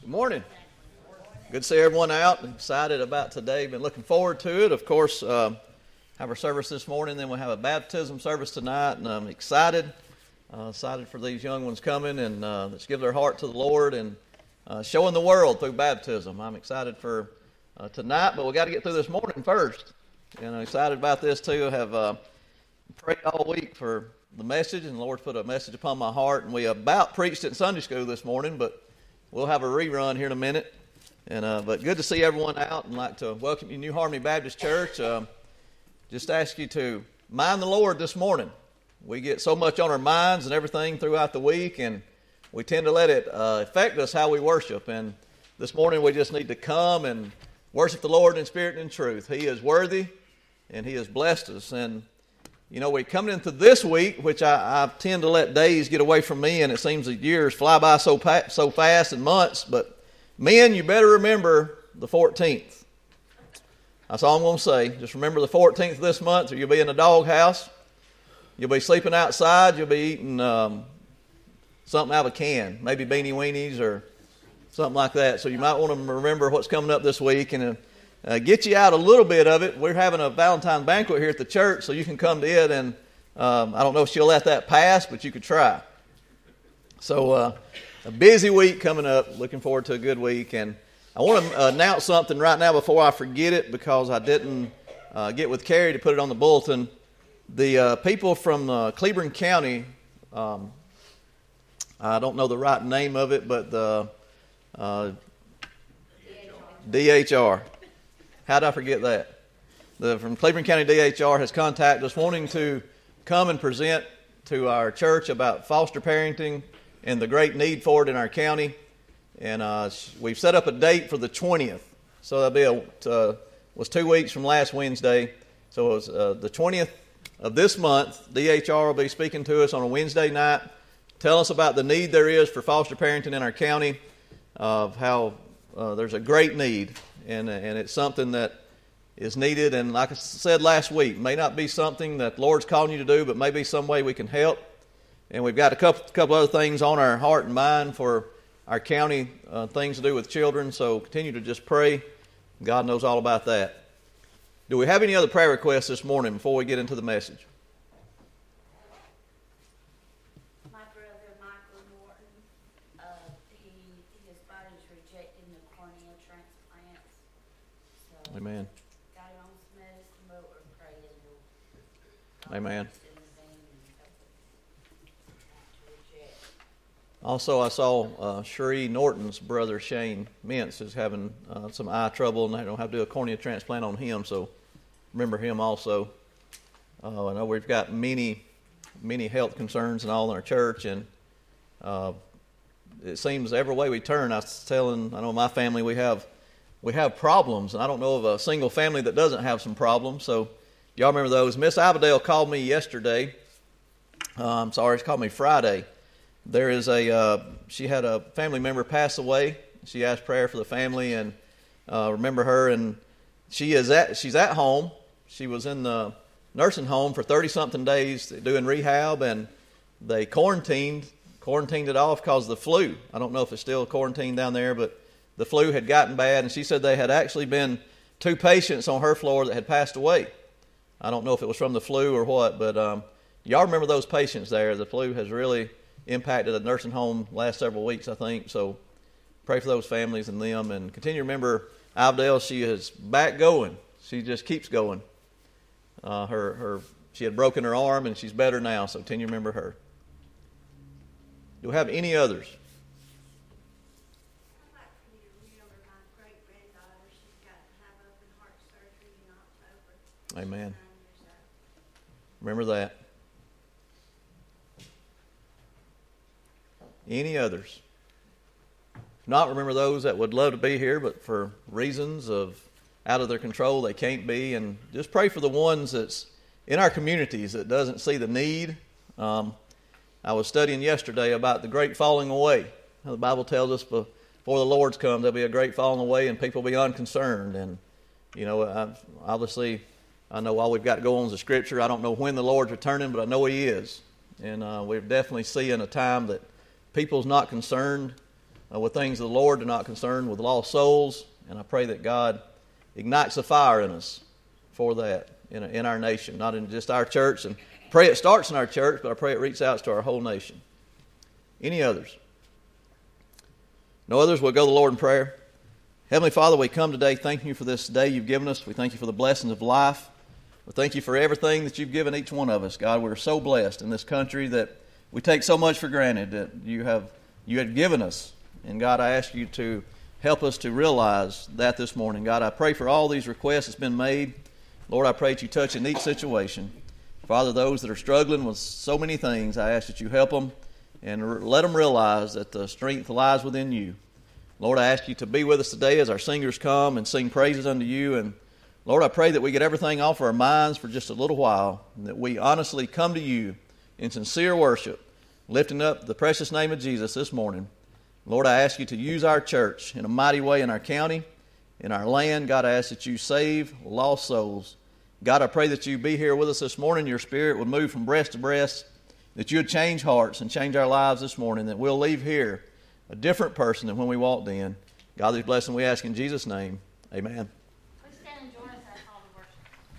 Good morning. Good to see everyone out. Excited about today. Been looking forward to it. Of course, have our service this morning. Then we'll have a baptism service tonight, and I'm excited. Excited for these young ones coming and let's give their heart to the Lord and showing the world through baptism. I'm excited for tonight, but we got to get through this morning first. And I'm excited about this too. I have prayed all week for the message, and the Lord put a message upon my heart. And we about preached it in Sunday school this morning, but we'll have a rerun here in a minute. And but good to see everyone out, and like to welcome you to New Harmony Baptist Church. Just ask you to mind the Lord this morning. We get so much on our minds and everything throughout the week, and we tend to let it affect us how we worship. And this morning we just need to come and worship the Lord in spirit and in truth. He is worthy, and He has blessed us. And you know, we're coming into this week, which I tend to let days get away from me, and it seems that years fly by so fast and months. But men, you better remember the 14th. That's all I'm going to say. Just remember the 14th of this month, or you'll be in a doghouse. You'll be sleeping outside. You'll be eating something out of a can, maybe Beanie Weenies or something like that. So you might want to remember what's coming up this week and get you out a little bit of it. We're having a Valentine's banquet here at the church, so you can come to it. And I don't know if she'll let that pass, but you could try. So a busy week coming up. Looking forward to a good week. And I want to announce something right now before I forget it, because I didn't get with Carrie to put it on the bulletin. The people from Cleburne County, I don't know the right name of it, but the DHR. How did I forget that? From Cleburne County DHR has contacted us wanting to come and present to our church about foster parenting and the great need for it in our county. And we've set up a date for the 20th. So that'll be was 2 weeks from last Wednesday. So it was the 20th of this month. DHR will be speaking to us on a Wednesday night, tell us about the need there is for foster parenting in our county, of how there's a great need, and it's something that is needed. And like I said last week, may not be something that the Lord's calling you to do, but maybe some way we can help. And we've got a couple other things on our heart and mind for our county, things to do with children. So continue to just pray. God knows all about that. Do we have any other prayer requests this morning before we get into the message? My brother, Michael Norton, his body's rejecting the cornea transplants. So Amen. got him on some medicine, but we're praying he'll Amen. in the vein and help it to reject. Also, I saw Cherie Norton's brother, Shane Mintz, is having some eye trouble, and they don't have to do a cornea transplant on him, so remember him also. I know we've got many health concerns and all in our church, and it seems every way we turn, I know my family, we have problems, and I don't know of a single family that doesn't have some problems, so y'all remember those. Miss Avadale called me yesterday. She called me Friday. There is she had a family member pass away. She asked prayer for the family, and remember her, and she's at home. She was in the nursing home for 30-something days doing rehab, and they quarantined it off because of the flu. I don't know if it's still quarantined down there, but the flu had gotten bad, and she said they had actually been 2 patients on her floor that had passed away. I don't know if it was from the flu or what, but y'all remember those patients there. The flu has really impacted a nursing home last several weeks, I think. So pray for those families and them, and continue to remember Avdale. She is back going. She just keeps going. She had broken her arm, and she's better now. So continue to remember her. Do we have any others? I'd like for you to remember my great-granddaughter. She's got to have open heart surgery in October. Amen. 9 years old. Remember that. Any others? If not, remember those that would love to be here, but for reasons out of their control, they can't be. And just pray for the ones that's in our communities that doesn't see the need. I was studying yesterday about the great falling away. The Bible tells us before the Lord's come, there'll be a great falling away, and people will be unconcerned. And, you know, obviously, I know all we've got to go on is the Scripture. I don't know when the Lord's returning, but I know He is. And we're definitely seeing a time that people's not concerned with things of the Lord, they're not concerned with lost souls. And I pray that God ignites a fire in us for that in our nation, not in just our church. And pray it starts in our church, but I pray it reaches out to our whole nation. Any others? No others? We'll go to the Lord in prayer. Heavenly Father, we come today thanking you for this day you've given us. We thank you for the blessings of life. We thank you for everything that you've given each one of us. God, we're so blessed in this country that we take so much for granted that you had given us. And God, I ask you to help us to realize that this morning. God, I pray for all these requests that's been made. Lord, I pray that you touch in each situation. Father, those that are struggling with so many things, I ask that you help them and let them realize that the strength lies within you. Lord, I ask you to be with us today as our singers come and sing praises unto you. And Lord, I pray that we get everything off our minds for just a little while, and that we honestly come to you in sincere worship, lifting up the precious name of Jesus this morning. Lord, I ask you to use our church in a mighty way in our county, in our land. God, I ask that you save lost souls. God, I pray that you be here with us this morning. Your Spirit would move from breast to breast, that you would change hearts and change our lives this morning, that we'll leave here a different person than when we walked in. God, these blessings we ask in Jesus' name. Amen. Please stand and join us in our call to worship.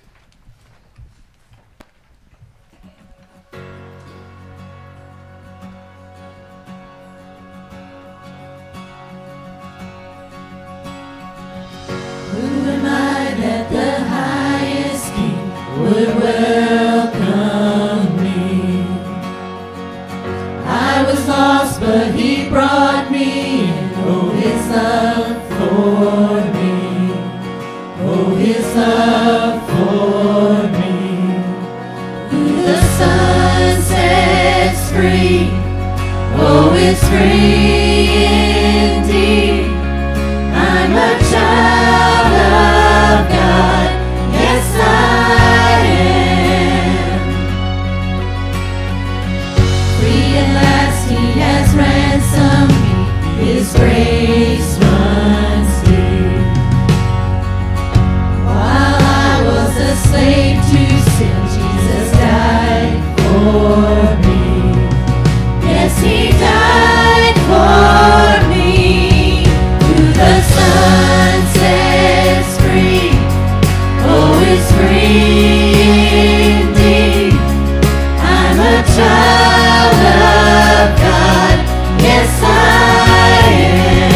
Who am I that the highest King would welcome me? I was lost, but he brought me in. Oh, his love for me. Oh, his love for me. Who the Son sets free. Oh, it's free indeed. I'm a child of God. Yes, I am. Free at last, he has ransomed me. His grace runs deep. While I was a slave to sin, Jesus died for me. Yes, he died for me. Who the Son sets free. Oh, it's free indeed. I'm a child of God. Yes, I am.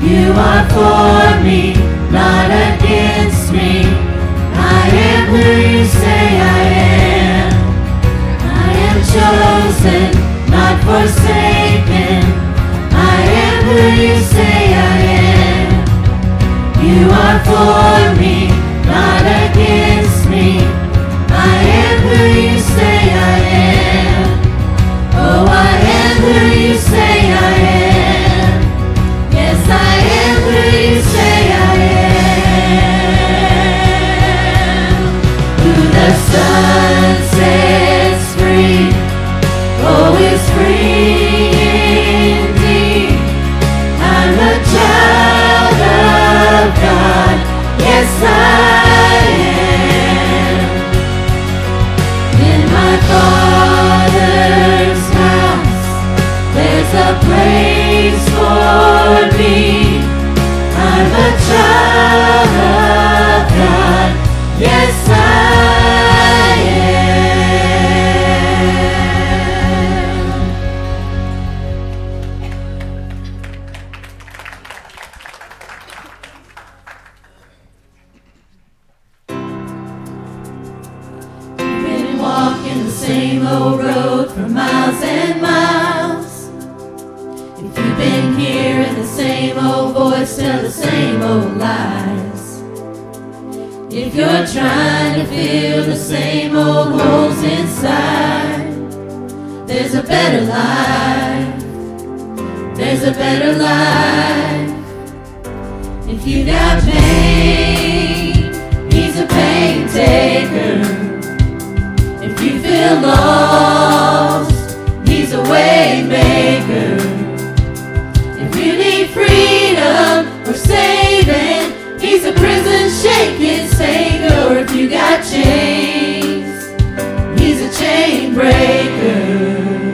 You are for me, not against me. I am who you say I am. I am chosen, not forsaken. I am who you say I am. You are for me, not against me. I am who you say I am. Oh, I am who you say I am. Yes, I am who you say I am. Who the Son sets free, oh, is free indeed. I'm a child of God. Yes, I am. In my Father's house, there's a place for me. I'm a child of God. Yes, I same old road for miles and miles. If you've been hearing the same old voice tell the same old lies. If you're trying to fill the same old holes inside, there's a better life. There's a better life. If you got pain, he's a pain taker. If you feel lost, he's a way maker. If you need freedom or saving, he's a prison shaking savior. Or if you got chains, he's a chain breaker.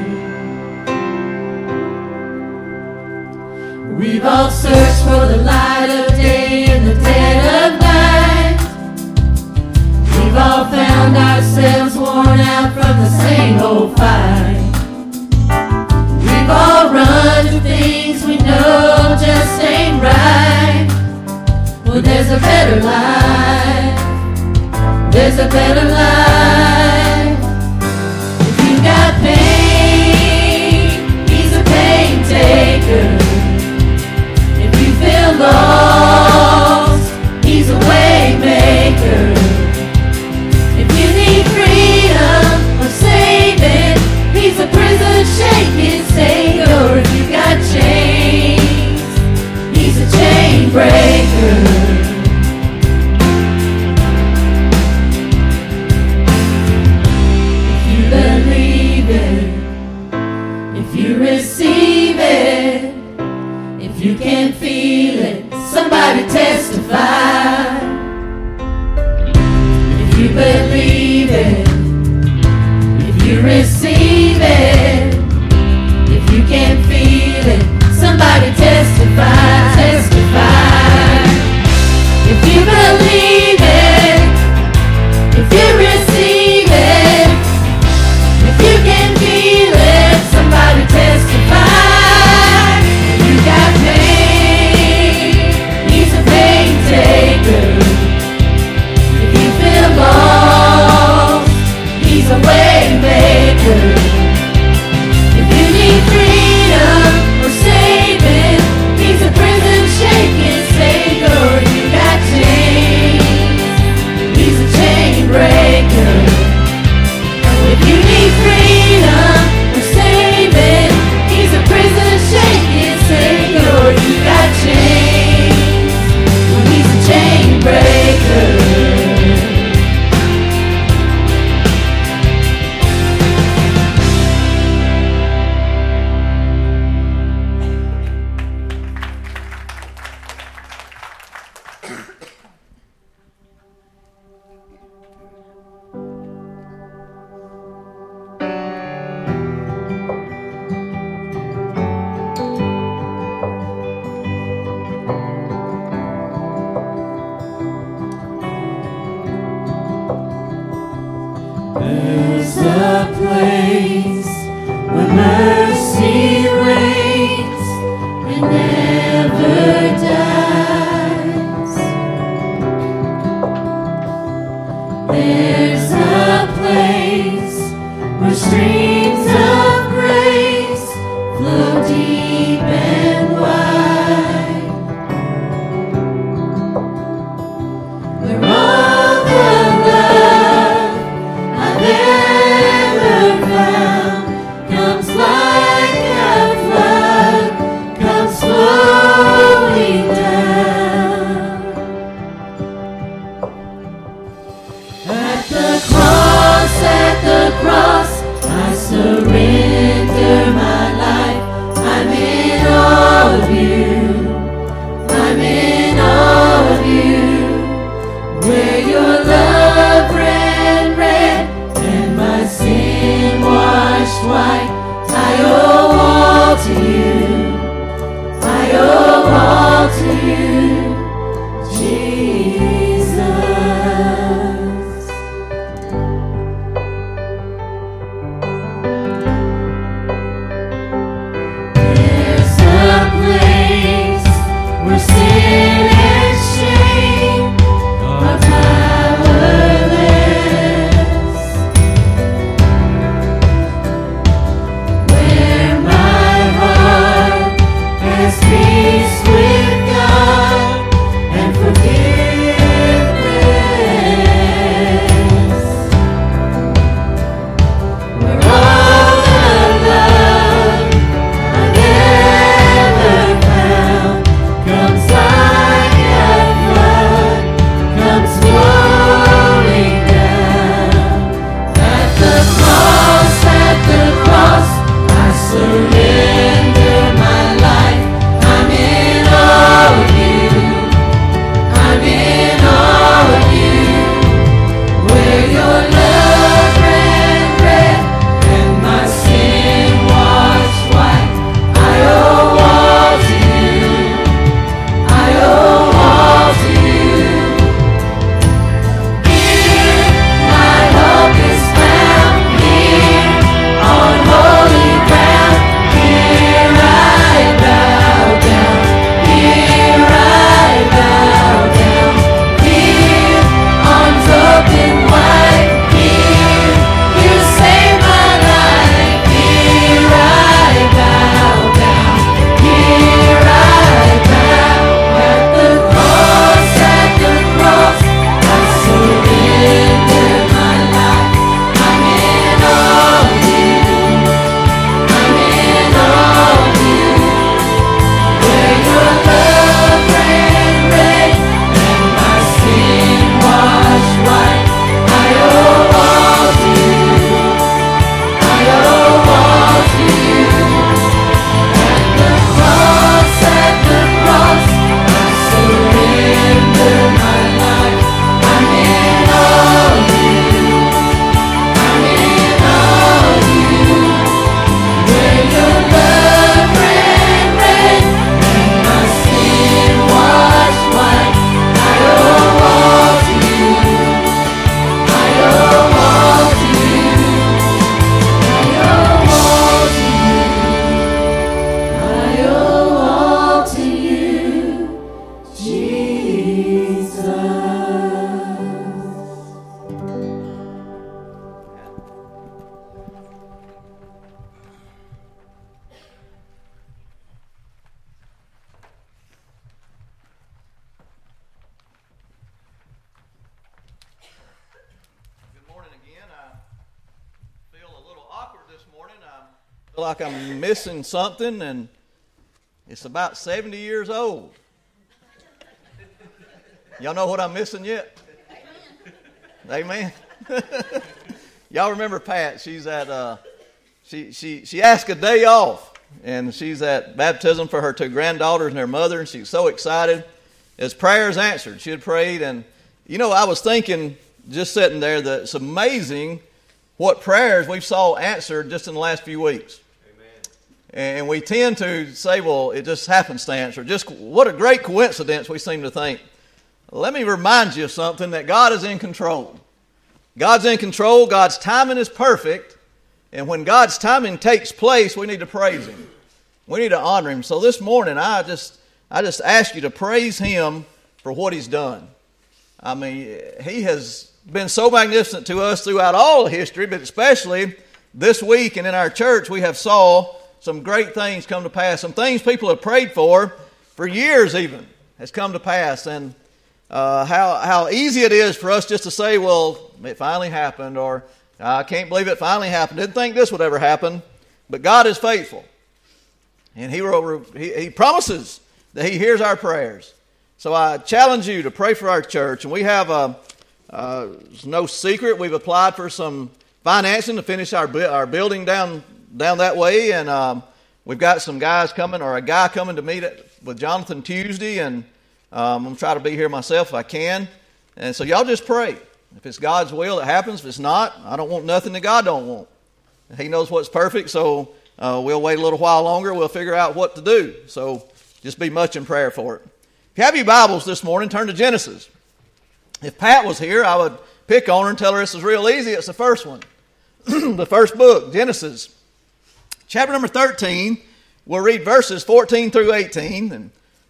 We've all searched for the light of day in the dead of night. We've all found ourselves worn out from the same old fight. We've all run to things we know just ain't right. Well, there's a better life. There's a better life. If you got pain, he's a pain taker. If you feel lost, he's a way maker. He's a prison shaking savior. Or if you got chains, he's a chain breaker. If you believe it, if you receive it, if you can feel it, somebody testify. If you believe it, you receive it, if you can feel it, somebody testify, testify. Like I'm missing something, and it's about 70 years old. Y'all know what I'm missing yet? Amen. Y'all remember Pat? She's at she asked a day off, and she's at baptism for her two granddaughters and their mother, and she's so excited. As prayers answered, she had prayed, and I was thinking just sitting there that it's amazing what prayers we've saw answered just in the last few weeks. And we tend to say, well, it just happenstance, or just what a great coincidence we seem to think. Let me remind you of something, that God is in control. God's in control. God's timing is perfect. And when God's timing takes place, we need to praise Him. We need to honor Him. So this morning, I just ask you to praise Him for what He's done. I mean, He has been so magnificent to us throughout all of history, but especially this week and in our church, we have saw some great things come to pass. Some things people have prayed for years even, has come to pass. And how easy it is for us just to say, well, it finally happened, or I can't believe it finally happened. Didn't think this would ever happen. But God is faithful. And He promises that He hears our prayers. So I challenge you to pray for our church. And we have, it's no secret, we've applied for some financing to finish our building down that way, and we've got some guys coming, or a guy coming to meet with Jonathan Tuesday, and I'm going to try to be here myself if I can. And so y'all just pray. If it's God's will, it happens. If it's not, I don't want nothing that God don't want. He knows what's perfect, so we'll wait a little while longer. We'll figure out what to do. So just be much in prayer for it. If you have your Bibles this morning, turn to Genesis. If Pat was here, I would pick on her and tell her this is real easy. It's the first one. The first book, Genesis. Chapter number 13, we'll read verses 14 through 18. And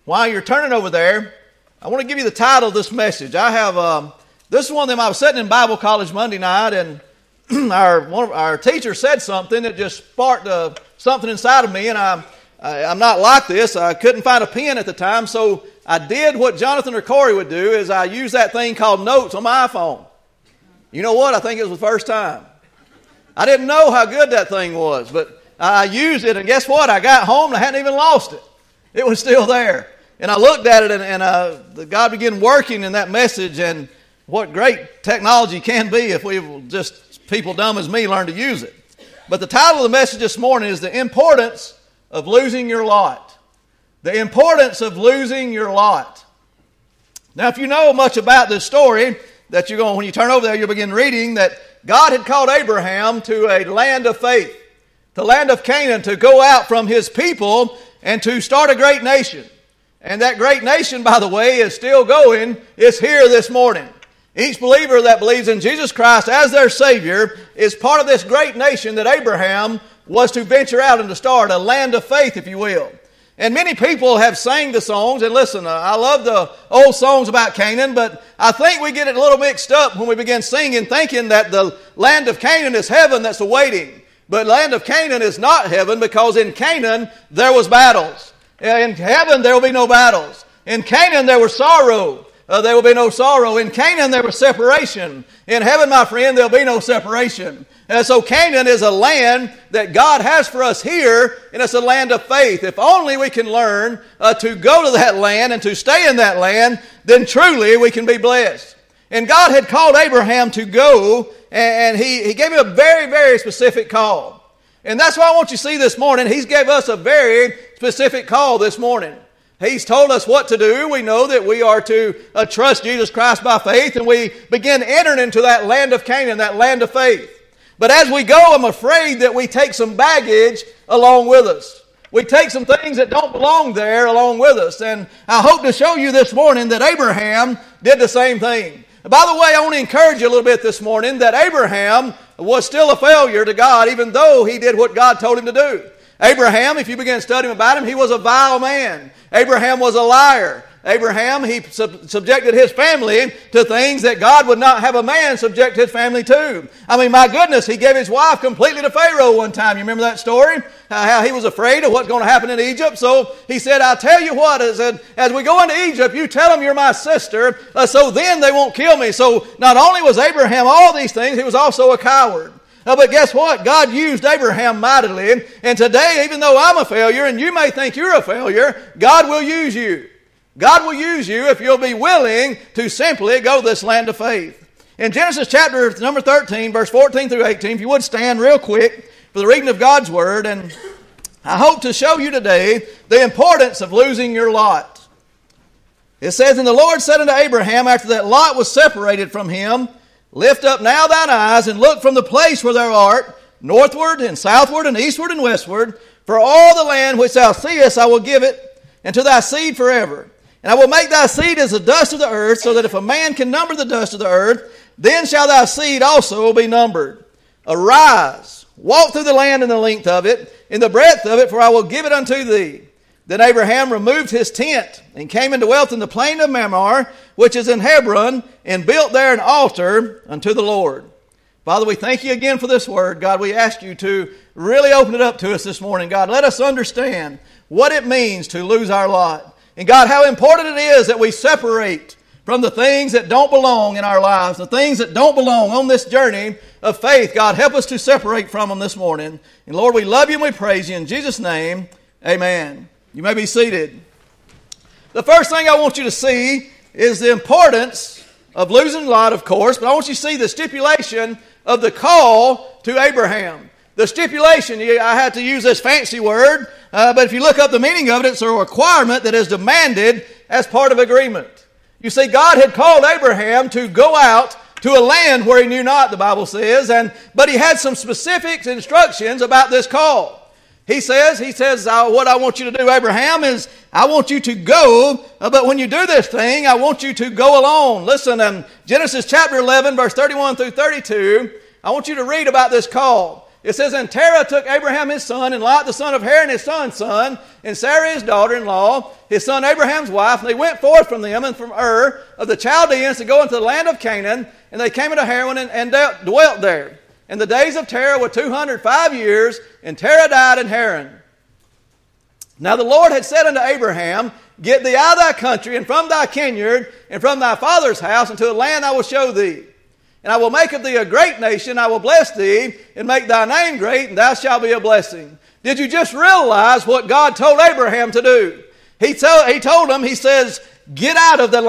while you're turning over there, I want to give you the title of this message. I have this is one of them. I was sitting in Bible college Monday night, and our teacher said something that just sparked something inside of me. And I'm not like this. I couldn't find a pen at the time, so I did what Jonathan or Corey would do: is I used that thing called Notes on my iPhone. You know what? I think it was the first time. I didn't know how good that thing was, but I used it, and guess what? I got home and I hadn't even lost it. It was still there. And I looked at it, and God began working in that message, and what great technology can be if we will just, people dumb as me, learn to use it. But the title of the message this morning is The Importance of Losing Your Lot. The importance of losing your lot. Now, if you know much about this story, that when you turn over there, you'll begin reading that God had called Abraham to a land of faith, the land of Canaan, to go out from his people and to start a great nation. And that great nation, by the way, is still going. It's here this morning. Each believer that believes in Jesus Christ as their Savior is part of this great nation that Abraham was to venture out and to start, a land of faith, if you will. And many people have sang the songs, and listen, I love the old songs about Canaan, but I think we get it a little mixed up when we begin singing, thinking that the land of Canaan is heaven that's awaiting. But land of Canaan is not heaven, because in Canaan there was battles. In heaven there will be no battles. In Canaan there was sorrow. There will be no sorrow. In Canaan there was separation. In heaven, my friend, there will be no separation. And so Canaan is a land that God has for us here, and it's a land of faith. If only we can learn to go to that land and to stay in that land, then truly we can be blessed. And God had called Abraham to go, and he gave him a very, very specific call. And that's why I want you to see this morning, He's gave us a very specific call this morning. He's told us what to do. We know that we are to trust Jesus Christ by faith, and we begin entering into that land of Canaan, that land of faith. But as we go, I'm afraid that we take some baggage along with us. We take some things that don't belong there along with us. And I hope to show you this morning that Abraham did the same thing. And by the way, I want to encourage you a little bit this morning that Abraham was still a failure to God, even though he did what God told him to do. Abraham, if you begin studying about him, he was a vile man. Abraham was a liar. Abraham, he subjected his family to things that God would not have a man subject his family to. I mean, my goodness, he gave his wife completely to Pharaoh one time. You remember that story? How he was afraid of what's going to happen in Egypt. So he said, I'll tell you what, as we go into Egypt, you tell them you're my sister, so then they won't kill me. So not only was Abraham all these things, he was also a coward. But guess what? God used Abraham mightily. And today, even though I'm a failure, and you may think you're a failure, God will use you. God will use you if you'll be willing to simply go to this land of faith. In Genesis chapter number 13, verse 14 through 18, if you would stand real quick for the reading of God's Word, and I hope to show you today the importance of losing your lot. It says, And the Lord said unto Abraham, after that Lot was separated from him, Lift up now thine eyes, and look from the place where thou art, northward and southward and eastward and westward, for all the land which thou seest I will give it, and to thy seed forever. And I will make thy seed as the dust of the earth, so that if a man can number the dust of the earth, then shall thy seed also be numbered. Arise, walk through the land in the length of it, in the breadth of it, for I will give it unto thee. Then Abraham removed his tent, and came and dwelt in the plain of Mamre, which is in Hebron, and built there an altar unto the Lord. Father, we thank you again for this word. God, we ask you to really open it up to us this morning. God, let us understand what it means to lose our lot. And God, how important it is that we separate from the things that don't belong in our lives, the things that don't belong on this journey of faith. God, help us to separate from them this morning. And Lord, we love you and we praise you. In Jesus' name, amen. You may be seated. The first thing I want you to see is the importance of losing Lot, of course, but I want you to see the stipulation of the call to Abraham. The stipulation, I had to use this fancy word, but if you look up the meaning of it, it's a requirement that is demanded as part of agreement. You see, God had called Abraham to go out to a land where he knew not, the Bible says, but he had some specific instructions about this call. He says, what I want you to do, Abraham, is I want you to go, but when you do this thing, I want you to go alone. Listen, Genesis chapter 11, verse 31 through 32, I want you to read about this call. It says, and Terah took Abraham his son, and Lot the son of Haran his son's son, and Sarah his daughter-in-law, his son Abraham's wife, and they went forth from them and from Ur of the Chaldeans to go into the land of Canaan, and they came into Haran and dwelt there. And the days of Terah were 205 years, and Terah died in Haran. Now the Lord had said unto Abraham, get thee out of thy country, and from thy kindred, and from thy father's house, into a land I will show thee. And I will make of thee a great nation, I will bless thee, and make thy name great, and thou shalt be a blessing. Did you just realize what God told Abraham to do? He told him, he says, get out of that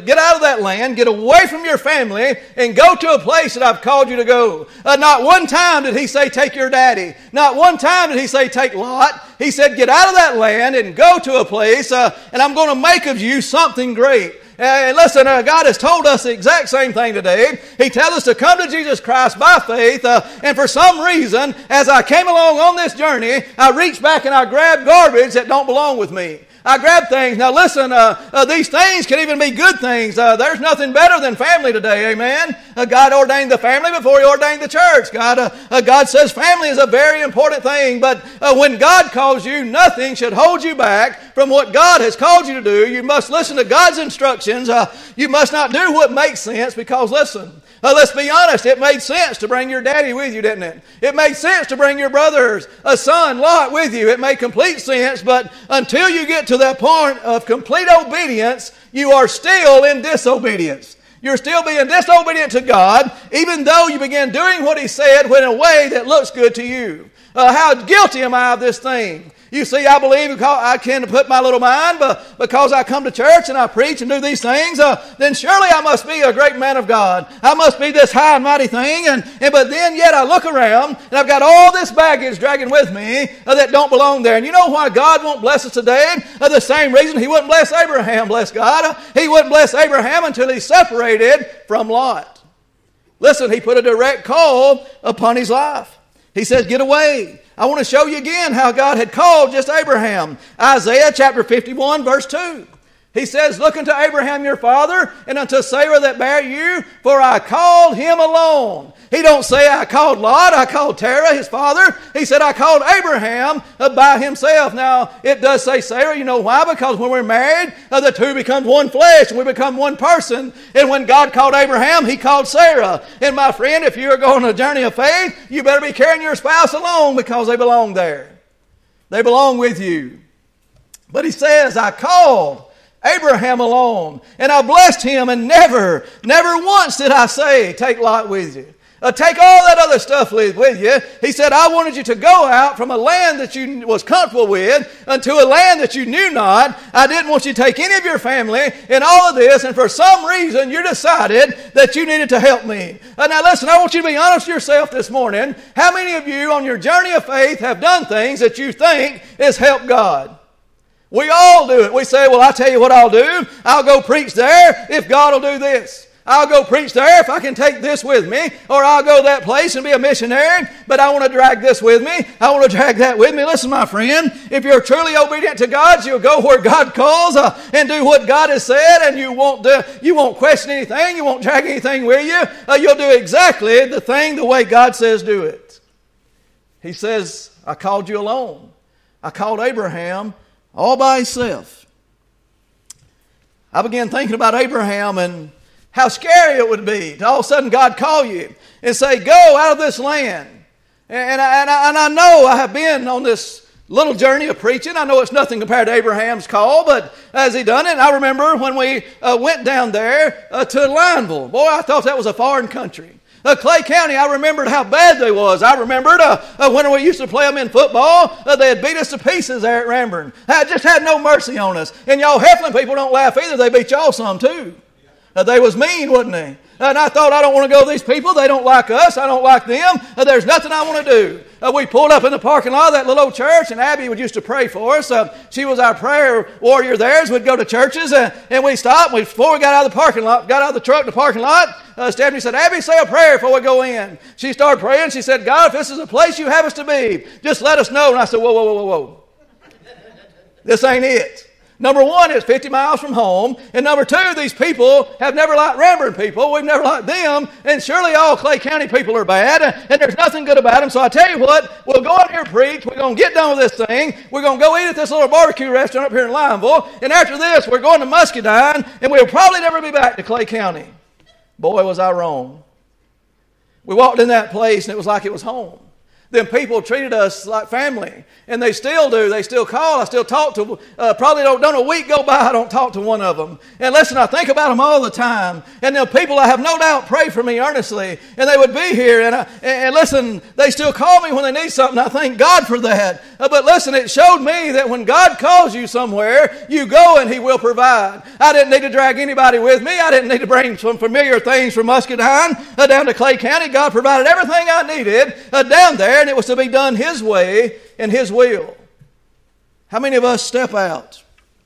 land, get away from your family, and go to a place that I've called you to go. Not one time did he say, take your daddy. Not one time did he say, take Lot. He said, get out of that land and go to a place, and I'm going to make of you something great. And listen, God has told us the exact same thing today. He tells us to come to Jesus Christ by faith, and for some reason, as I came along on this journey, I reached back and I grabbed garbage that don't belong with me. I grab things. Now listen, these things can even be good things. There's nothing better than family today, amen? God ordained the family before He ordained the church. God says family is a very important thing, but when God calls you, nothing should hold you back from what God has called you to do. You must listen to God's instructions. You must not do what makes sense, because listen, let's be honest, it made sense to bring your daddy with you, didn't it? It made sense to bring your brother's son, Lot, with you. It made complete sense, but until you get to that point of complete obedience, you are still in disobedience. You're still being disobedient to God, even though you begin doing what He said in a way that looks good to you. How guilty am I of this thing? You see, I believe because I can put my little mind, but because I come to church and I preach and do these things, then surely I must be a great man of God. I must be this high and mighty thing. But then yet I look around and I've got all this baggage dragging with me that don't belong there. And you know why God won't bless us today? The same reason He wouldn't bless Abraham, bless God. He wouldn't bless Abraham until he separated from Lot. Listen, He put a direct call upon his life. He says, get away. I want to show you again how God had called just Abraham. Isaiah chapter 51 verse 2. He says, look unto Abraham your father, and unto Sarah that bare you, for I called him alone. He don't say I called Lot, I called Terah, his father. He said I called Abraham by himself. Now, it does say Sarah. You know why? Because when we're married, the two become one flesh, and we become one person. And when God called Abraham, He called Sarah. And my friend, if you're going on a journey of faith, you better be carrying your spouse along, because they belong there. They belong with you. But He says, I called Abraham alone, and I blessed him, and never once did I say, take Lot with you. Take all that other stuff with you. He said, I wanted you to go out from a land that you was comfortable with unto a land that you knew not. I didn't want you to take any of your family and all of this, and for some reason you decided that you needed to help me. Now listen, I want you to be honest with yourself this morning. How many of you on your journey of faith have done things that you think has helped God? We all do it. We say, well, I'll tell you what I'll do. I'll go preach there if God will do this. I'll go preach there if I can take this with me. Or I'll go that place and be a missionary, but I want to drag this with me. I want to drag that with me. Listen, my friend, if you're truly obedient to God, you'll go where God calls and do what God has said, and you won't question anything. You won't drag anything with you. You'll do exactly the thing the way God says do it. He says, I called you alone. I called Abraham all by himself. I began thinking about Abraham and how scary it would be to all of a sudden God call you and say, go out of this land. And I know I have been on this little journey of preaching. I know it's nothing compared to Abraham's call, but has he done it? I remember when we went down there to Lineville. Boy, I thought that was a foreign country. Clay County, I remembered how bad they was. I remembered when we used to play them in football, they had beat us to pieces there at Ranburn. Just had no mercy on us. And y'all Heflin people don't laugh either. They beat y'all some too. They was mean, wasn't they? And I thought, I don't want to go to these people. They don't like us. I don't like them. There's nothing I want to do. We pulled up in the parking lot of that little old church, and Abby would used to pray for us. She was our prayer warrior there. As we'd go to churches, and we stopped. Before we got out of the parking lot, got out of the truck in the parking lot, Stephanie said, Abby, say a prayer before we go in. She started praying. She said, God, if this is a place you have us to be, just let us know. And I said, whoa. This ain't it. Number one, it's 50 miles from home. And number two, these people have never liked Ranburne people. We've never liked them. And surely all Clay County people are bad. And there's nothing good about them. So I tell you what, we'll go out here and preach. We're going to get done with this thing. We're going to go eat at this little barbecue restaurant up here in Lineville. And after this, we're going to Muscadine. And we'll probably never be back to Clay County. Boy, was I wrong. We walked in that place and it was like it was home. Them people treated us like family, and they still do. They still call. I still talk to. Probably don't a week go by I don't talk to one of them. And listen, I think about them all the time. And the people I have no doubt pray for me earnestly, and they would be here. And listen, they still call me when they need something. I thank God for that. But listen, it showed me that when God calls you somewhere, you go and He will provide. I didn't need to drag anybody with me. I didn't need to bring some familiar things from Muscadine down to Clay County. God provided everything I needed down there. And it was to be done His way and His will. How many of us step out?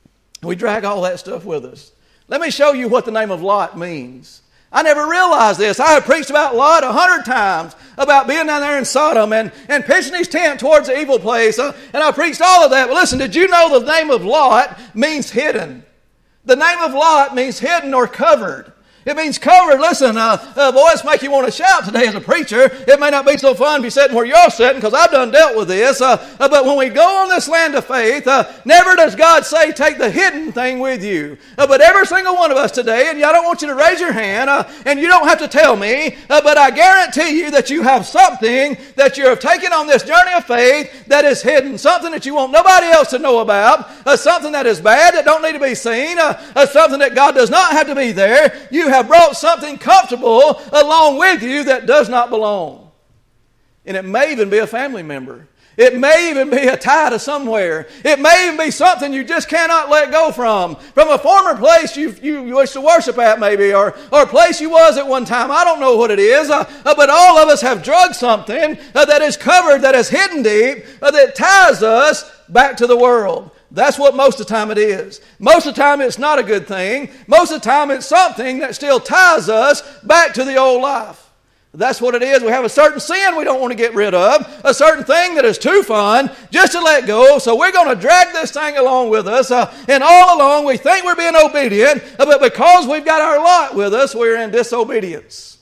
We drag all that stuff with us. Let me show you what the name of Lot means. I never realized this. I have preached about Lot 100 times, about being down there in Sodom and pitching his tent towards the evil place. And I preached all of that. But listen, did you know the name of Lot means hidden? The name of Lot means hidden or covered. It means covered. Listen, voice make you want to shout today as a preacher. It may not be so fun to be sitting where you're sitting because I've done dealt with this. But when we go on this land of faith, never does God say take the hidden thing with you. But every single one of us today, and I don't want you to raise your hand, and you don't have to tell me, but I guarantee you that you have something that you have taken on this journey of faith that is hidden. Something that you want nobody else to know about. Something that is bad that don't need to be seen. Something that God does not have to be there. You have brought something comfortable along with you that does not belong. And it may even be a family member. It may even be a tie to somewhere. It may even be something you just cannot let go from a former place you used to worship at maybe, or a place you was at one time. I don't know what it is, but all of us have drugged something that is covered, that is hidden deep, that ties us back to the world. That's what most of the time it is. Most of the time it's not a good thing. Most of the time it's something that still ties us back to the old life. That's what it is. We have a certain sin we don't want to get rid of, a certain thing that is too fun just to let go. So we're going to drag this thing along with us. And all along we think we're being obedient, but because we've got our Lot with us, we're in disobedience.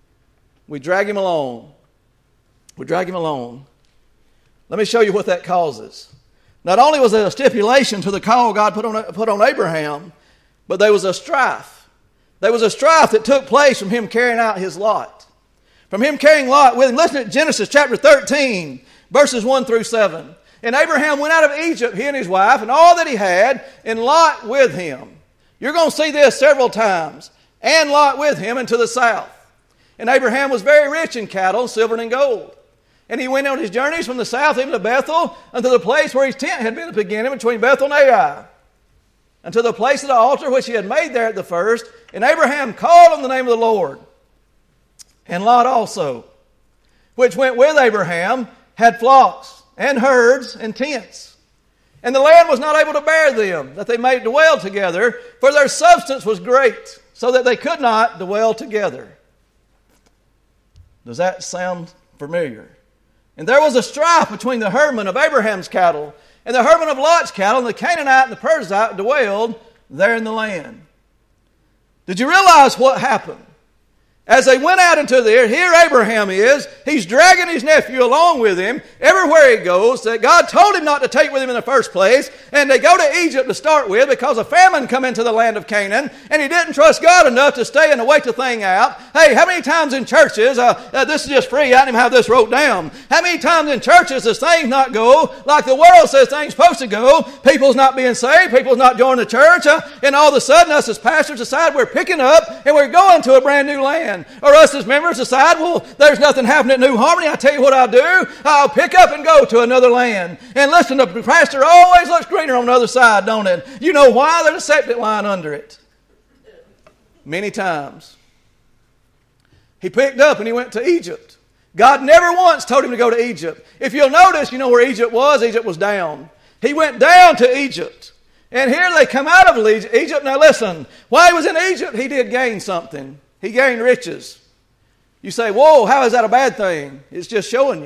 We drag him along. We drag him along. Let me show you what that causes. Not only was there a stipulation to the call God put on Abraham, but there was a strife. There was a strife that took place from him carrying out his lot. From him carrying Lot with him. Listen to Genesis chapter 13, verses 1 through 7. And Abraham went out of Egypt, he and his wife, and all that he had, and Lot with him. You're going to see this several times. And Lot with him into the south. And Abraham was very rich in cattle, silver, and gold. And he went on his journeys from the south even to Bethel, unto the place where his tent had been at the beginning, between Bethel and Ai, unto the place of the altar which he had made there at the first. And Abraham called on the name of the Lord. And Lot also, which went with Abraham, had flocks and herds and tents. And the land was not able to bear them, that they might dwell together, for their substance was great, so that they could not dwell together. Does that sound familiar? And there was a strife between the herdmen of Abraham's cattle and the herdmen of Lot's cattle, and the Canaanite and the Perizzite dwelled there in the land. Did you realize what happened? As they went out into there, here Abraham is. He's dragging his nephew along with him everywhere he goes. That God told him not to take with him in the first place. And they go to Egypt to start with because a famine come into the land of Canaan. And he didn't trust God enough to stay and to wait the thing out. Hey, how many times in churches, this is just free, I didn't even have this wrote down. How many times in churches does things not go like the world says things supposed to go? People's not being saved. People's not joining the church. And all of a sudden us as pastors decide we're picking up and we're going to a brand new land. Or us as members decide, well, there's nothing happening at New Harmony. I tell you what I'll do. I'll pick up and go to another land. And listen, the pastor always looks greener on the other side, don't it? You know why? There's a septic line under it. Many times. He picked up and he went to Egypt. God never once told him to go to Egypt. If you'll notice, you know where Egypt was? Egypt was down. He went down to Egypt. And here they come out of Egypt. Now listen, while he was in Egypt, he did gain something. He gained riches. You say, whoa, how is that a bad thing? It's just showing you.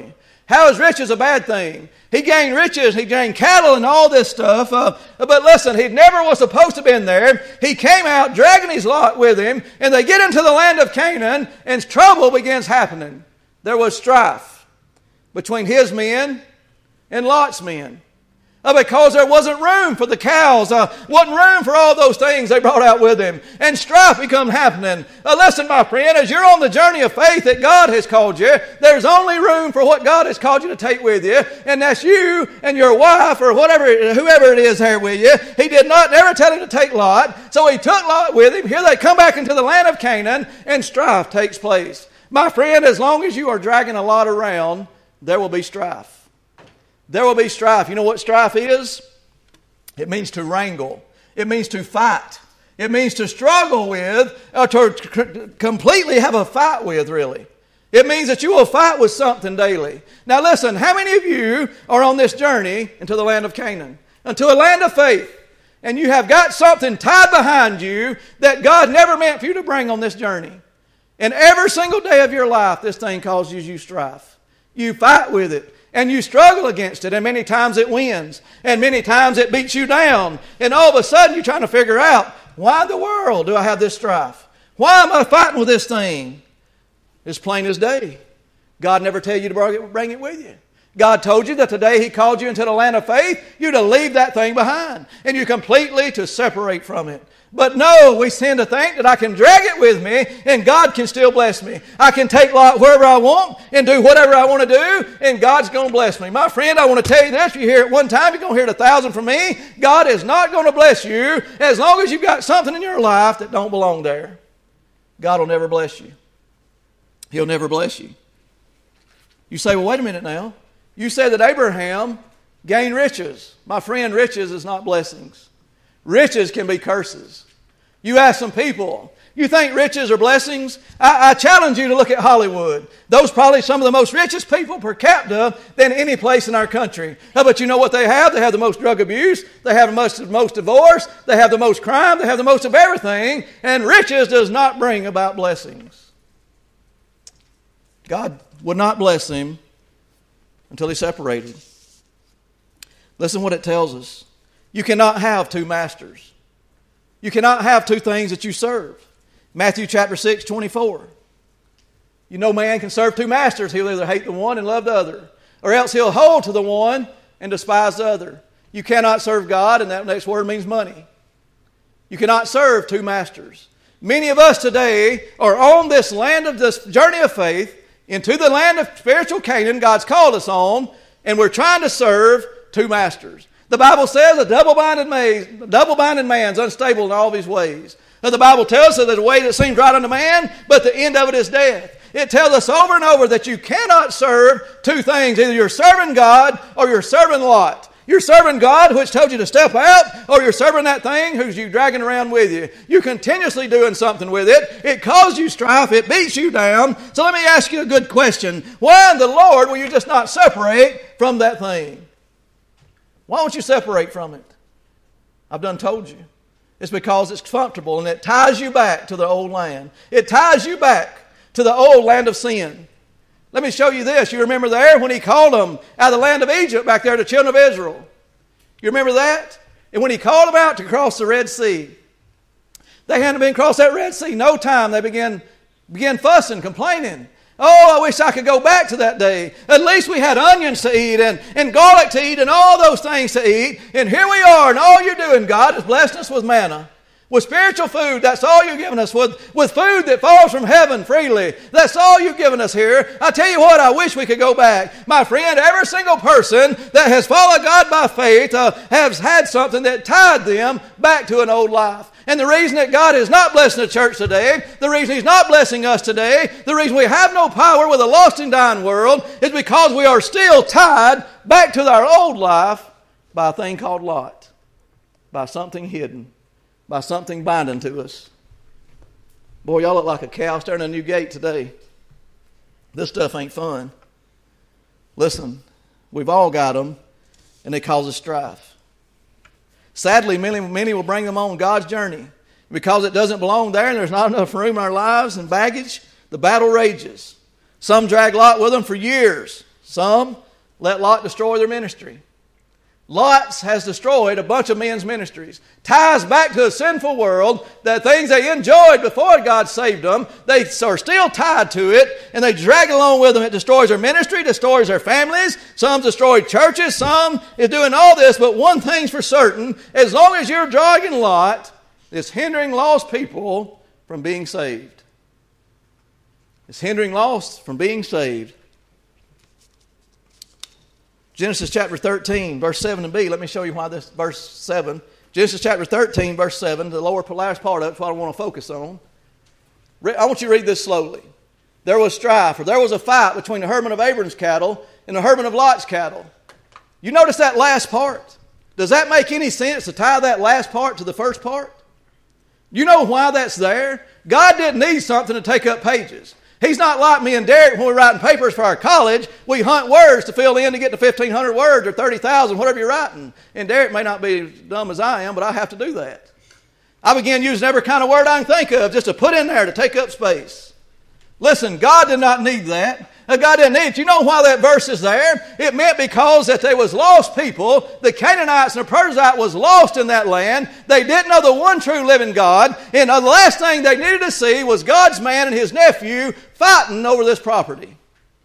How is riches a bad thing? He gained riches, he gained cattle and all this stuff. But listen, he never was supposed to have been there. He came out dragging his Lot with him, and they get into the land of Canaan, and trouble begins happening. There was strife between his men and Lot's men. Because there wasn't room for the cows, wasn't room for all those things they brought out with him. And strife become happening. Listen, my friend, as you're on the journey of faith that God has called you, there's only room for what God has called you to take with you. And that's you and your wife or whoever it is there with you. He did not ever tell him to take Lot. So he took Lot with him. Here they come back into the land of Canaan, and strife takes place. My friend, as long as you are dragging a Lot around, there will be strife. There will be strife. You know what strife is? It means to wrangle. It means to fight. It means to struggle with, or to completely have a fight with, really. It means that you will fight with something daily. Now listen, how many of you are on this journey into the land of Canaan? Into a land of faith. And you have got something tied behind you that God never meant for you to bring on this journey. And every single day of your life, this thing causes you strife. You fight with it. And you struggle against it, and many times it wins, and many times it beats you down. And all of a sudden you're trying to figure out, why in the world do I have this strife? Why am I fighting with this thing? It's plain as day. God never tell you to bring it with you. God told you that today He called you into the land of faith, you're to leave that thing behind, and you're completely to separate from it. But no, we tend to think that I can drag it with me and God can still bless me. I can take Lot wherever I want and do whatever I want to do, and God's going to bless me. My friend, I want to tell you this. You hear it one time, you're going to hear it 1,000 from me. God is not going to bless you as long as you've got something in your life that don't belong there. God will never bless you. He'll never bless you. You say, well, wait a minute now. You said that Abraham gained riches. My friend, riches is not blessings. Riches can be curses. You ask some people, you think riches are blessings? I challenge you to look at Hollywood. Those probably some of the most richest people per capita than any place in our country. But you know what they have? They have the most drug abuse. They have the most divorce. They have the most crime. They have the most of everything. And riches does not bring about blessings. God would not bless him until he separated. Listen what it tells us. You cannot have two masters. You cannot have two things that you serve. Matthew chapter 6, 24. You know man can serve two masters. He'll either hate the one and love the other, or else he'll hold to the one and despise the other. You cannot serve God, and that next word means money. You cannot serve two masters. Many of us today are on this land of this journey of faith into the land of spiritual Canaan God's called us on, and we're trying to serve two masters. The Bible says a double-minded man's unstable in all of his ways. Now, the Bible tells us that there's a way that seems right unto man, but the end of it is death. It tells us over and over that you cannot serve two things. Either you're serving God or you're serving Lot. You're serving God, which told you to step out, or you're serving that thing who's you dragging around with you. You're continuously doing something with it. It causes you strife. It beats you down. So let me ask you a good question. Why in the Lord will you just not separate from that thing? Why don't you separate from it? I've done told you. It's because it's comfortable and it ties you back to the old land. It ties you back to the old land of sin. Let me show you this. You remember there when he called them out of the land of Egypt back there, the children of Israel. You remember that? And when he called them out to cross the Red Sea, they hadn't been across that Red Sea. No time. They began fussing, complaining. Oh, I wish I could go back to that day. At least we had onions to eat and garlic to eat and all those things to eat. And here we are, and all you're doing, God, is blessing us with manna. With spiritual food, that's all you're giving us. With food that falls from heaven freely. That's all you've given us here. I tell you what, I wish we could go back. My friend, every single person that has followed God by faith has had something that tied them back to an old life. And the reason that God is not blessing the church today, the reason He's not blessing us today, the reason we have no power with a lost and dying world is because we are still tied back to our old life by a thing called Lot, by something hidden, by something binding to us. Boy, y'all look like a cow staring at a new gate today. This stuff ain't fun. Listen, we've all got them, and they cause us strife. Sadly, many will bring them on God's journey. Because it doesn't belong there and there's not enough room in our lives and baggage, the battle rages. Some drag Lot with them for years. Some let Lot destroy their ministry. Lot has destroyed a bunch of men's ministries. Ties back to a sinful world, the things they enjoyed before God saved them, they are still tied to it, and they drag it along with them. It destroys their ministry, destroys their families. Some destroyed churches. Some is doing all this, but one thing's for certain, as long as you're dragging Lot, it's hindering lost people from being saved. It's hindering lost from being saved. Genesis chapter 13, verse 7 and B. Let me show you why this verse 7. Genesis chapter 13, verse 7, the last part of it, is what I want to focus on. I want you to read this slowly. There was strife, or there was a fight between the herdmen of Abram's cattle and the herdmen of Lot's cattle. You notice that last part? Does that make any sense to tie that last part to the first part? You know why that's there? God didn't need something to take up pages. He's not like me and Derek when we're writing papers for our college. We hunt words to fill in to get to 1,500 words or 30,000, whatever you're writing. And Derek may not be as dumb as I am, but I have to do that. I began using every kind of word I can think of just to put in there to take up space. Listen, God did not need that. God didn't need it. You know why that verse is there? It meant because that there was lost people. The Canaanites and the Perizzites was lost in that land. They didn't know the one true living God. And the last thing they needed to see was God's man and his nephew fighting over this property.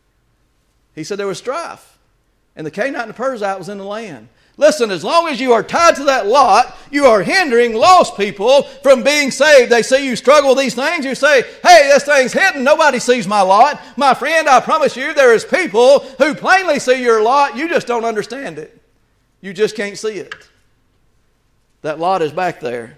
He said there was strife. And the Canaanite and the Perizzite was in the land. Listen, as long as you are tied to that lot, you are hindering lost people from being saved. They see you struggle with these things. You say, hey, this thing's hidden. Nobody sees my lot. My friend, I promise you, there is people who plainly see your lot. You just don't understand it. You just can't see it. That lot is back there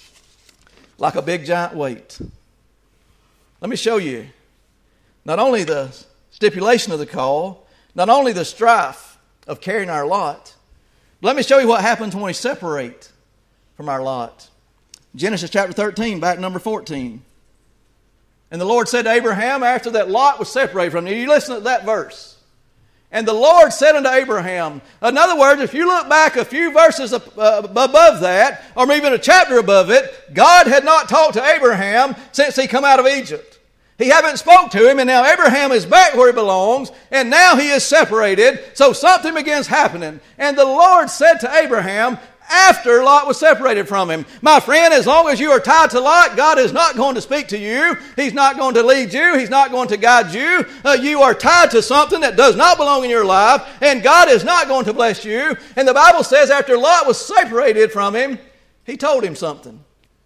like a big giant weight. Let me show you not only the stipulation of the call, not only the strife of carrying our lot, let me show you what happens when we separate from our lot. Genesis chapter 13, back number 14. And the Lord said to Abraham after that Lot was separated from him. You listen to that verse. And the Lord said unto Abraham. In other words, if you look back a few verses above that, or even a chapter above it, God had not talked to Abraham since he come out of Egypt. He haven't spoke to him, and now Abraham is back where he belongs, and now he is separated, so something begins happening. And the Lord said to Abraham, after Lot was separated from him, my friend, as long as you are tied to Lot, God is not going to speak to you. He's not going to lead you. He's not going to guide you. You are tied to something that does not belong in your life, and God is not going to bless you. And the Bible says after Lot was separated from him, he told him something.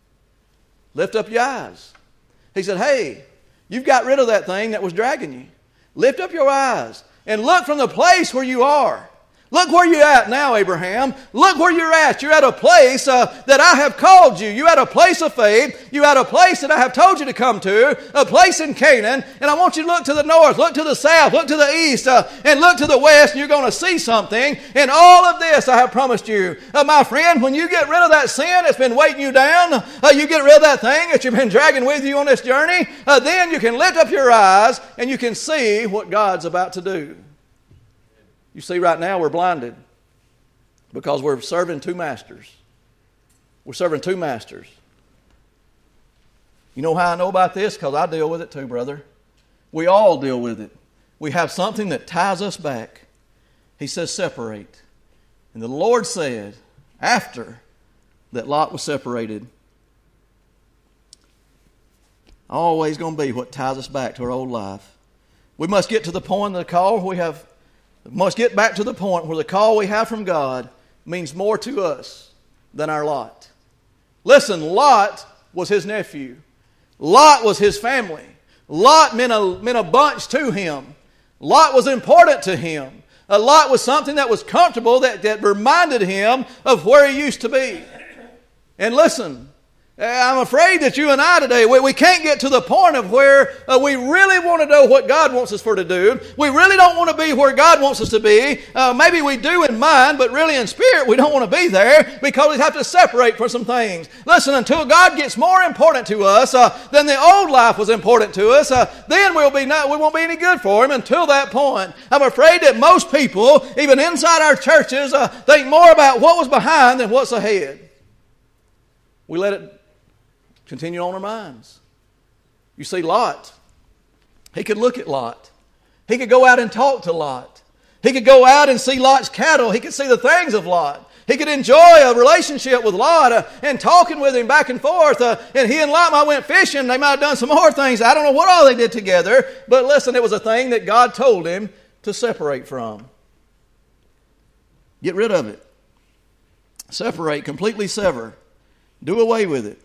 Lift up your eyes. He said, hey, you've got rid of that thing that was dragging you. Lift up your eyes and look from the place where you are. Look where you're at now, Abraham. Look where you're at. You're at a place that I have called you. You're at a place of faith. You're at a place that I have told you to come to, a place in Canaan. And I want you to look to the north, look to the south, look to the east, and look to the west, and you're going to see something. And all of this I have promised you. My friend, when you get rid of that sin that's been weighting you down, you get rid of that thing that you've been dragging with you on this journey, then you can lift up your eyes and you can see what God's about to do. You see, right now we're blinded because we're serving two masters. We're serving two masters. You know how I know about this? Because I deal with it too, brother. We all deal with it. We have something that ties us back. He says separate. And the Lord said, after that Lot was separated, always going to be what ties us back to our old life. We must get to the point of the call must get back to the point where the call we have from God means more to us than our lot. Listen, Lot was his nephew. Lot was his family. Lot meant a bunch to him. Lot was important to him. Lot was something that was comfortable, that reminded him of where he used to be. And listen, I'm afraid that you and I today, we can't get to the point of where we really want to know what God wants us for to do. We really don't want to be where God wants us to be. Maybe we do in mind, but really in spirit we don't want to be there because we have to separate from some things. Listen, until God gets more important to us than the old life was important to us, then we won't be any good for Him until that point. I'm afraid that most people, even inside our churches, think more about what was behind than what's ahead. We let it continue on our minds. You see, Lot, he could look at Lot. He could go out and talk to Lot. He could go out and see Lot's cattle. He could see the things of Lot. He could enjoy a relationship with Lot and talking with him back and forth. And he and Lot might went fishing. They might have done some more things. I don't know what all they did together. But listen, it was a thing that God told him to separate from. Get rid of it. Separate, completely sever. Do away with it.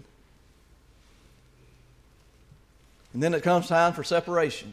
And then it comes time for separation.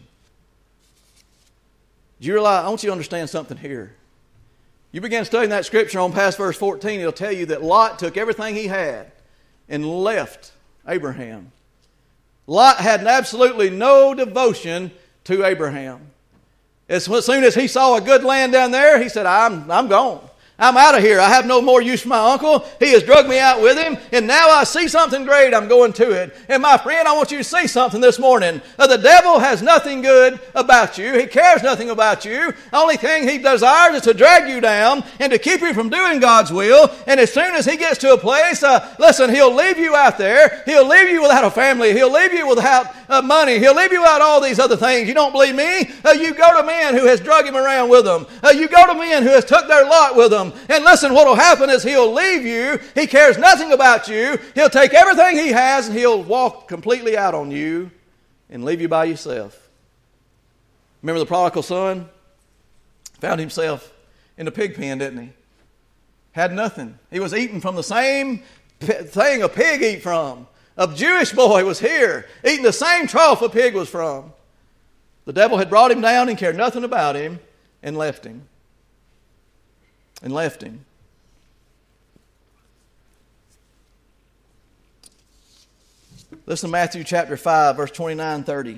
Do you realize, I want you to understand something here. You begin studying that scripture on past verse 14, it'll tell you that Lot took everything he had and left Abraham. Lot had absolutely no devotion to Abraham. As soon as he saw a good land down there, he said, I'm gone. I'm out of here. I have no more use for my uncle. He has drugged me out with him, and now I see something great. I'm going to it. And my friend, I want you to see something this morning. The devil has nothing good about you. He cares nothing about you. The only thing he desires is to drag you down and to keep you from doing God's will. And as soon as he gets to a place, listen, he'll leave you out there. He'll leave you without a family. He'll leave you without money. He'll leave you without all these other things. You don't believe me? You go to men who has drug him around with them. You go to men who has took their lot with them. And listen, what will happen is he'll leave you. He cares nothing about you. He'll take everything he has and he'll walk completely out on you and leave you by yourself. Remember the prodigal son? Found himself in the pig pen, didn't he? Had nothing. He was eating from the same thing a pig eat from. A Jewish boy was here eating the same trough a pig was from. The devil had brought him down and cared nothing about him and left him. And left him. Listen to Matthew chapter 5, verse 29-30.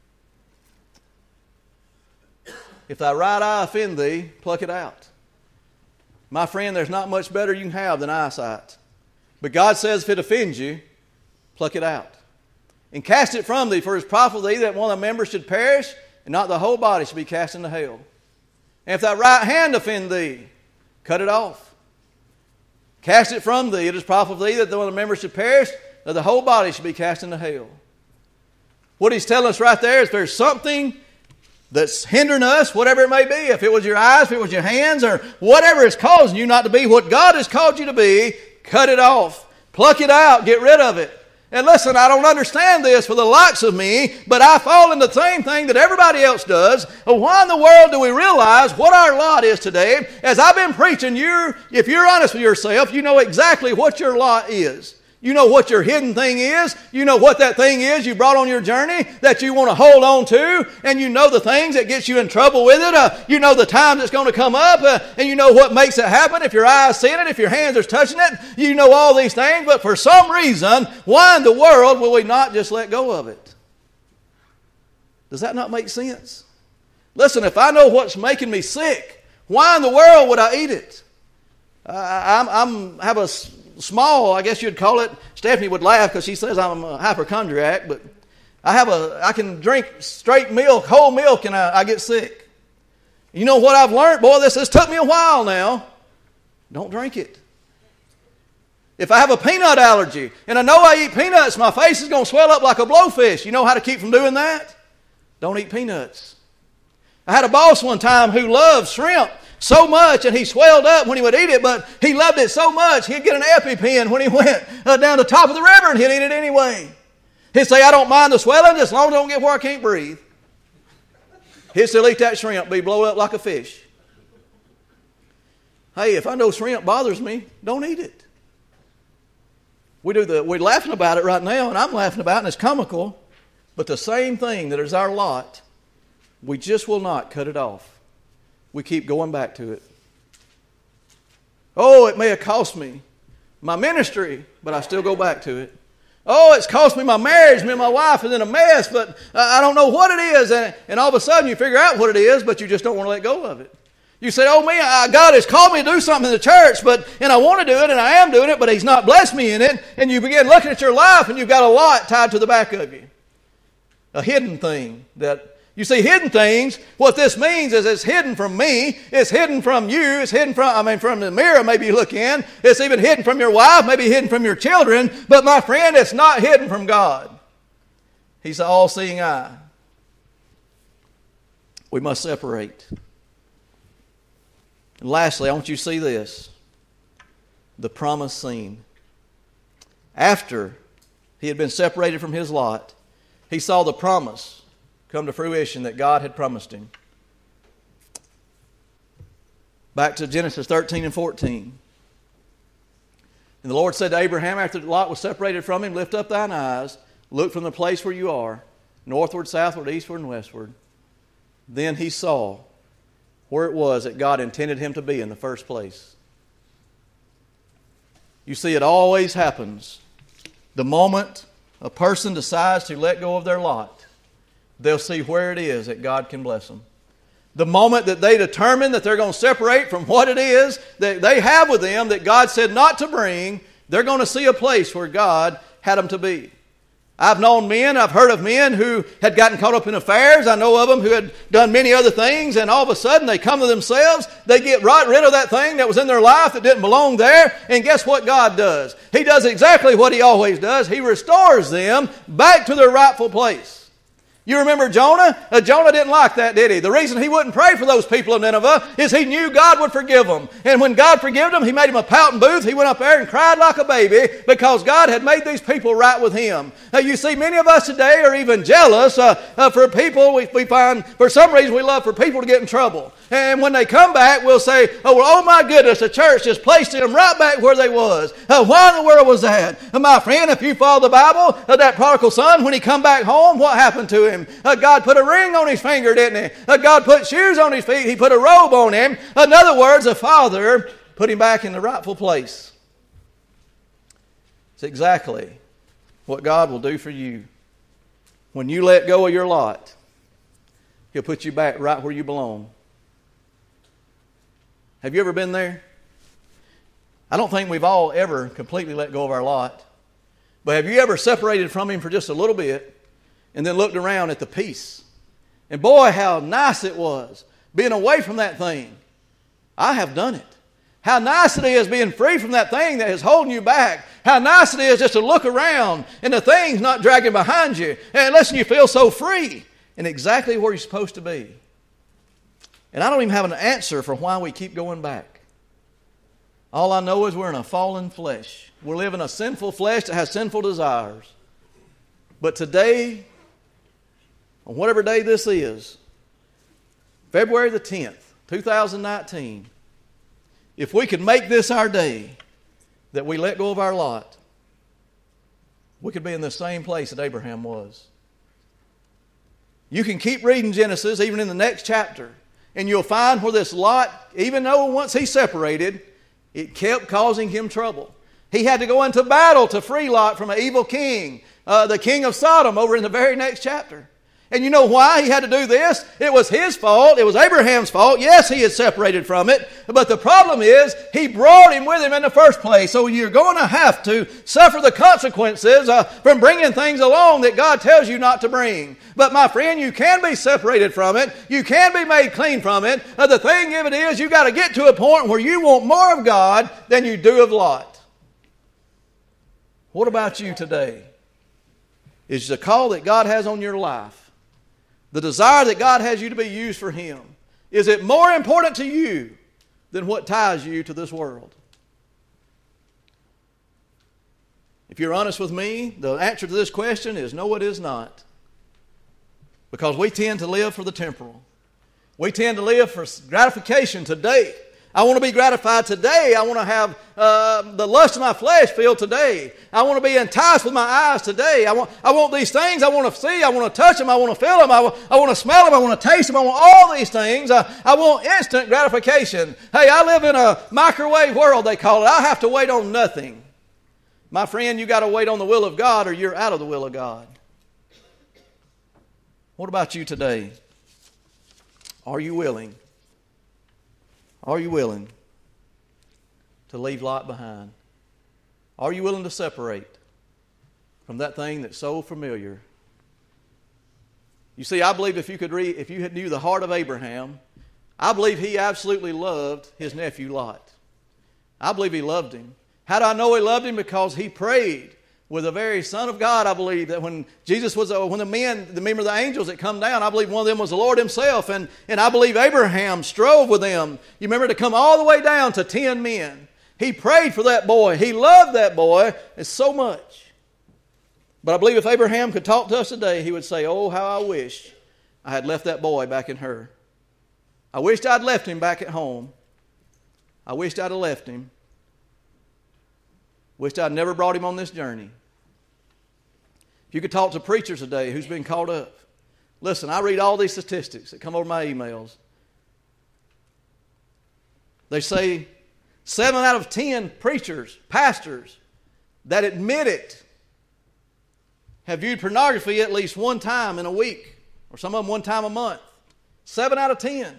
If thy right eye offend thee, pluck it out. My friend, there's not much better you can have than eyesight. But God says if it offends you, pluck it out. And cast it from thee, for it is profitable thee that one of the members should perish, and not the whole body should be cast into hell. And if thy right hand offend thee, cut it off. Cast it from thee. It is profitable thee that one of the members should perish, that the whole body should be cast into hell. What he's telling us right there is there's something that's hindering us, whatever it may be. If it was your eyes, if it was your hands, or whatever is causing you not to be what God has called you to be, cut it off. Pluck it out. Get rid of it. And listen, I don't understand this for the likes of me, but I fall into the same thing that everybody else does. Why in the world do we realize what our lot is today? As I've been preaching, if you're honest with yourself, you know exactly what your lot is. You know what your hidden thing is. You know what that thing is you brought on your journey that you want to hold on to. And you know the things that get you in trouble with it. You know the times it's going to come up. And you know what makes it happen. If your eyes seeing it, if your hands are touching it. You know all these things. But for some reason, why in the world will we not just let go of it? Does that not make sense? Listen, if I know what's making me sick, why in the world would I eat it? I have a small, I guess you'd call it. Stephanie would laugh because she says I'm a hypochondriac, but I can drink straight milk, whole milk, and I get sick. You know what I've learned? Boy, this took me a while now. Don't drink it. If I have a peanut allergy, and I know I eat peanuts, my face is going to swell up like a blowfish. You know how to keep from doing that? Don't eat peanuts. I had a boss one time who loved shrimp so much, and he swelled up when he would eat it, but he loved it so much, he'd get an EpiPen when he went down the top of the river, and he'd eat it anyway. He'd say, I don't mind the swelling, as long as I don't get where I can't breathe. He'd still eat that shrimp, be blown up like a fish. Hey, if I know shrimp bothers me, don't eat it. We're laughing about it right now, and I'm laughing about it, and it's comical, but the same thing that is our lot, we just will not cut it off. We keep going back to it. Oh, it may have cost me my ministry, but I still go back to it. Oh, it's cost me my marriage. Me and my wife is in a mess, but I don't know what it is. And all of a sudden you figure out what it is, but you just don't want to let go of it. You say, oh man, God has called me to do something in the church, and I want to do it, and I am doing it, but He's not blessed me in it. And you begin looking at your life, and you've got a lot tied to the back of you. A hidden thing that... You see, hidden things, what this means is it's hidden from me, it's hidden from you, it's hidden from the mirror maybe you look in, it's even hidden from your wife, maybe hidden from your children, but my friend, it's not hidden from God. He's the all-seeing eye. We must separate. And lastly, I want you to see this. The promise scene. After he had been separated from his lot, he saw the promise come to fruition that God had promised him. Back to Genesis 13 and 14. And the Lord said to Abraham, after Lot was separated from him, lift up thine eyes, look from the place where you are, northward, southward, eastward, and westward. Then he saw where it was that God intended him to be in the first place. You see, it always happens. The moment a person decides to let go of their lot, they'll see where it is that God can bless them. The moment that they determine that they're going to separate from what it is that they have with them that God said not to bring, they're going to see a place where God had them to be. I've known men, I've heard of men who had gotten caught up in affairs. I know of them who had done many other things, and all of a sudden they come to themselves, they get right rid of that thing that was in their life that didn't belong there, and guess what God does? He does exactly what He always does. He restores them back to their rightful place. You remember Jonah? Jonah didn't like that, did he? The reason he wouldn't pray for those people of Nineveh is he knew God would forgive them. And when God forgave them, He made him a pouting booth. He went up there and cried like a baby because God had made these people right with Him. You see, many of us today are even jealous for people. We find, for some reason, we love for people to get in trouble. And when they come back, we'll say, oh my goodness, the church just placed them right back where they was. Why in the world was that? My friend, if you follow the Bible, that prodigal son, when he come back home, what happened to him? God put a ring on his finger, didn't He? God put shoes on his feet. He put a robe on him. In other words, the Father put him back in the rightful place. It's exactly what God will do for you. When you let go of your lot, He'll put you back right where you belong. Have you ever been there? I don't think we've all ever completely let go of our lot. But have you ever separated from Him for just a little bit and then looked around at the peace? And boy, how nice it was being away from that thing. I have done it. How nice it is being free from that thing that is holding you back. How nice it is just to look around and the thing's not dragging behind you. And listen, you feel so free and exactly where you're supposed to be. And I don't even have an answer for why we keep going back. All I know is we're in a fallen flesh. We're living a sinful flesh that has sinful desires. But today, on whatever day this is, February the 10th, 2019, if we could make this our day that we let go of our lot, we could be in the same place that Abraham was. You can keep reading Genesis, even in the next chapter, and you'll find where this Lot, even though once he separated, it kept causing him trouble. He had to go into battle to free Lot from an evil king, the king of Sodom, over in the very next chapter. And you know why he had to do this? It was his fault. It was Abraham's fault. Yes, he had separated from it. But the problem is, he brought him with him in the first place. So you're going to have to suffer the consequences from bringing things along that God tells you not to bring. But my friend, you can be separated from it. You can be made clean from it. The thing of it is, you've got to get to a point where you want more of God than you do of Lot. What about you today? Is the call that God has on your life, the desire that God has you to be used for Him, is it more important to you than what ties you to this world? If you're honest with me, the answer to this question is no, it is not. Because we tend to live for the temporal. We tend to live for gratification today. I want to be gratified today. I want to have the lust of my flesh filled today. I want to be enticed with my eyes today. I want these things. I want to see. I want to touch them. I want to feel them. I want to smell them. I want to taste them. I want all these things. I want instant gratification. Hey, I live in a microwave world, they call it. I have to wait on nothing. My friend, you got to wait on the will of God or you're out of the will of God. What about you today? Are you willing? Are you willing to leave Lot behind? Are you willing to separate from that thing that's so familiar? You see, I believe if you knew the heart of Abraham, I believe he absolutely loved his nephew Lot. I believe he loved him. How do I know he loved him? Because he prayed with the very Son of God, I believe, that when Jesus was, when the member of the angels that come down, I believe one of them was the Lord himself. And I believe Abraham strove with them. You remember to come all the way down to 10 men. He prayed for that boy. He loved that boy so much. But I believe if Abraham could talk to us today, he would say, oh, how I wish I had left that boy back in Ur. I wished I'd left him back at home. I wished I'd have left him. Wished I'd never brought him on this journey. If you could talk to preachers today who's been caught up. Listen, I read all these statistics that come over my emails. They say 7 out of 10 preachers, pastors, that admit it have viewed pornography at least one time in a week, or some of them one time a month. 7 out of 10.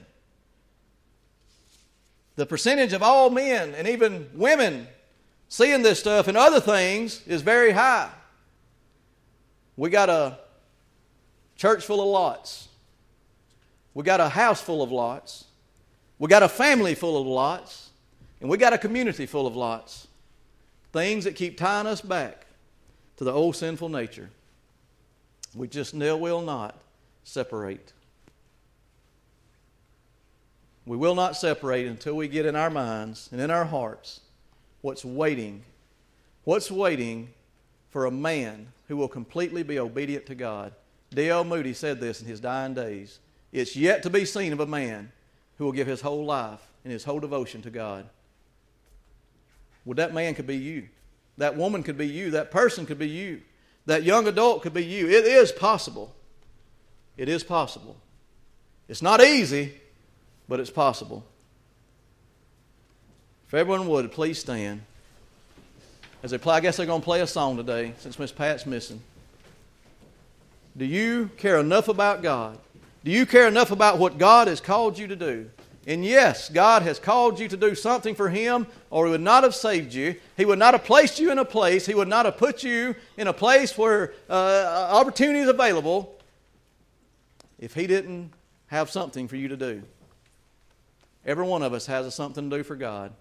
The percentage of all men and even women seeing this stuff and other things is very high. We got a church full of lots. We got a house full of lots. We got a family full of lots. And we got a community full of lots. Things that keep tying us back to the old sinful nature. We just will not separate. We will not separate until we get in our minds and in our hearts what's waiting for a man who will completely be obedient to God. D.L. Moody said this in his dying days. It's yet to be seen of a man who will give his whole life and his whole devotion to God. Well, that man could be you. That woman could be you. That person could be you. That young adult could be you. It is possible. It is possible. It's not easy, but it's possible. If everyone would, please stand. As they play, I guess they're going to play a song today since Miss Pat's missing. Do you care enough about God? Do you care enough about what God has called you to do? And yes, God has called you to do something for Him, or He would not have saved you. He would not have placed you in a place. He would not have put you in a place where opportunity is available if He didn't have something for you to do. Every one of us has something to do for God.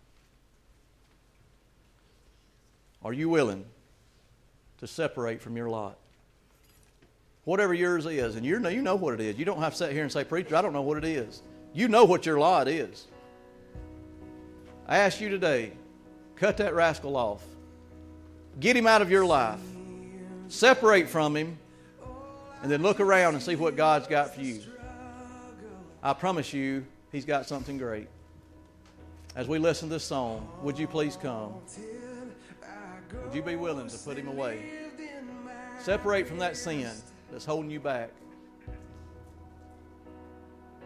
Are you willing to separate from your lot? Whatever yours is, and you know what it is. You don't have to sit here and say, preacher, I don't know what it is. You know what your lot is. I ask you today, cut that rascal off. Get him out of your life. Separate from him, and then look around and see what God's got for you. I promise you, He's got something great. As we listen to this song, would you please come? Would you be willing to put him away? Separate from that sin that's holding you back.